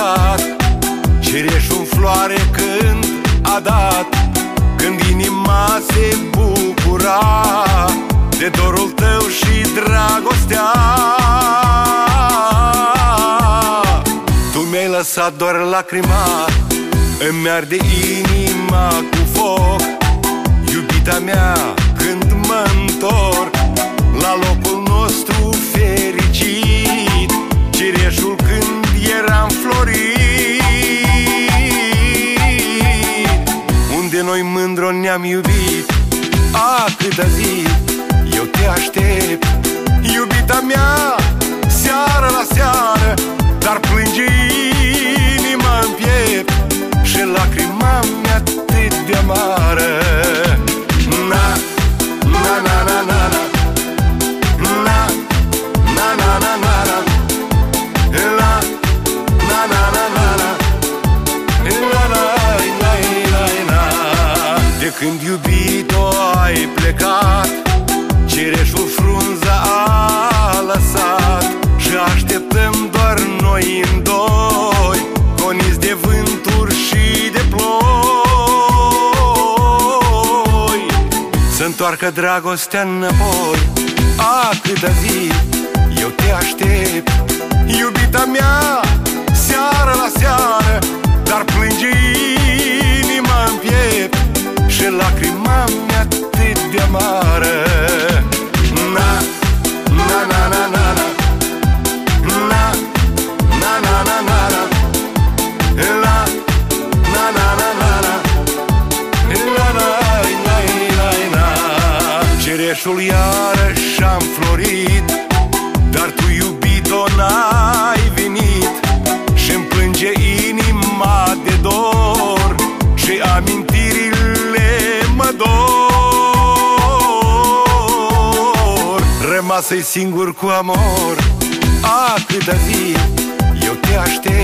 lăsat. Cireșul în floare când a dat, când inima se bucura de dorul tău și dragostea. Tu mi-ai lăsat doar lacrima, îmi arde inima cu foc. Iubita mea, când mă-ntorc la locul nostru fericit, cireșul când era înflorit, unde noi mândro ne-am iubit. Câtă zi eu te aștept, iubita mea, seară la seară, dar plânge inima în piept și lacrima mea atât de amară. Na, na, na, na, na, na. Na, na, na, na, na, na. La, na, na, na, na, na. La, la, la, la, la. De când iubito ai plecat, cireșul frunza a lăsat și așteptăm doar noi în doi, goniți de vânturi și de ploi, să întoarcă dragostea înapoi. Câtă zi eu te aștept, iubita mea, seară la seară, dar plânge inima în piept și lacrima mea atât de amară. Na, na, na, na, na, na. Na, na, na, na, na, na. La, na, na, na, na, na. La, la, la, la, la. Cireșul iarăși a înflorit, dar tu, iubito, n-ai venit și-mi plânge inima de dor și amintirile mă dor. Rămasă-i singur cu amor, câtă zi eu te aștept,